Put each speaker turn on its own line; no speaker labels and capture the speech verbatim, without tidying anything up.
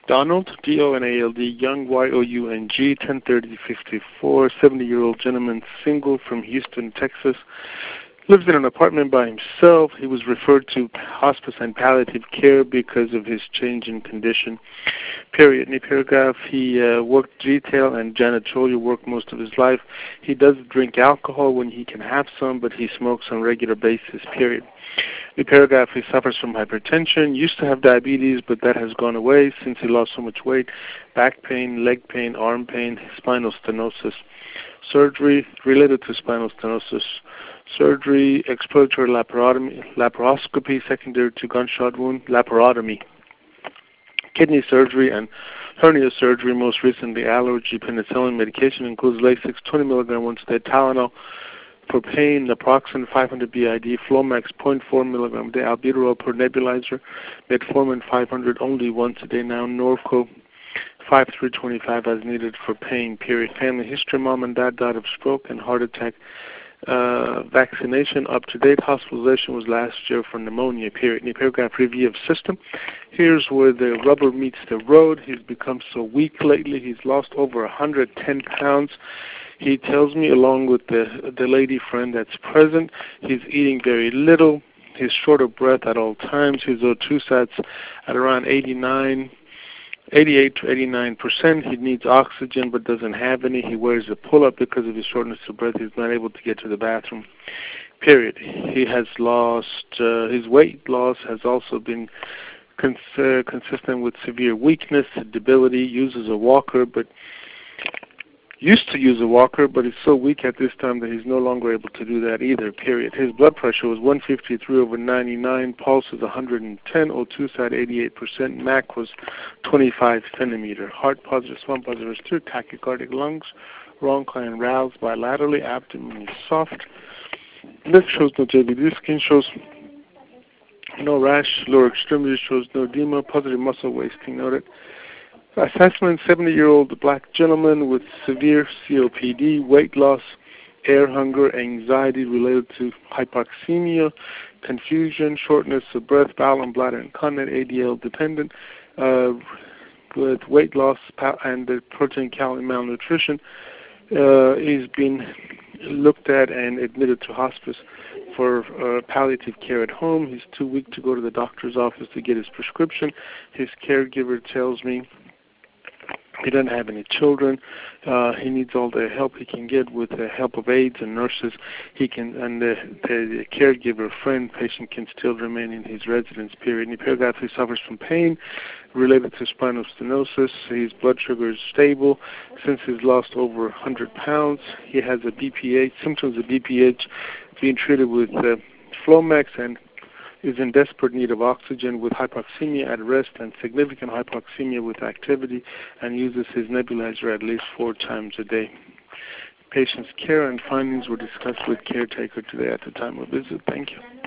Donald, D O N A L D, Young, Y O U N G, ten thirty fifty-four, seventy-year-old gentleman, single from Houston, Texas. Lives in an apartment by himself. He was referred to hospice and palliative care because of his change in condition. Period. New paragraph. He uh, worked retail and janitorial work most of his life. He does drink alcohol when he can have some, but he smokes on a regular basis. Period. New paragraph. He suffers from hypertension. Used to have diabetes, but that has gone away since he lost so much weight. Back pain, leg pain, arm pain, spinal stenosis. Surgery related to spinal stenosis. Surgery, exploratory laparotomy, laparoscopy secondary to gunshot wound, laparotomy. Kidney surgery and hernia surgery, most recently allergy penicillin medication, includes Lasix, twenty milligram once a day, Tylenol for pain, naproxen, five hundred B I D, Flomax, zero point four milligram a day, albuterol per nebulizer, metformin, five hundred only once a day now, Norco, five three twenty-five as needed for pain, period. Family history, mom and dad died of stroke and heart attack. Uh, vaccination up to date. Hospitalization was last year for pneumonia, period. New paragraph. Review of system. Here's where the rubber meets the road. He's become so weak lately. He's lost over one hundred ten pounds. He tells me, along with the the lady friend that's present, he's eating very little. He's short of breath at all times. His O two sats at around eighty-nine. eighty-eight to eighty-nine percent. He needs oxygen but doesn't have any. He wears a pull-up because of his shortness of breath. He's not able to get to the bathroom. Period. He has lost, uh, his weight loss has also been cons- uh, consistent with severe weakness, debility, uses a walker, but used to use a walker, but he's so weak at this time that he's no longer able to do that either, period. His blood pressure was one fifty-three over ninety-nine, pulse is one hundred ten, O two sat eighty-eight percent, M A C was twenty-five centimeter, heart positive, swamp positive, two tachycardic lungs, bronchi and roused bilaterally, abdomen is soft, left shows no J V D, skin shows no rash, lower extremity shows no edema, positive muscle wasting noted. Assessment, seventy-year-old black gentleman with severe C O P D, weight loss, air hunger, anxiety related to hypoxemia, confusion, shortness of breath, bowel and bladder incontinent, A D L dependent, uh, with weight loss and the protein calorie malnutrition. Uh, he's been looked at and admitted to hospice for uh, palliative care at home. He's too weak to go to the doctor's office to get his prescription. His caregiver tells me he doesn't have any children. Uh, he needs all the help he can get with the help of aides and nurses. He can, and the, the, the caregiver, friend, patient can still remain in his residence. Period. In paragraph, he suffers from pain related to spinal stenosis. His blood sugar is stable since he's lost over one hundred pounds. He has a B P H, symptoms of B P H, being treated with uh, Flomax and is in desperate need of oxygen with hypoxemia at rest and significant hypoxemia with activity, and uses his nebulizer at least four times a day. Patient's care and findings were discussed with caretaker today at the time of visit. Thank you.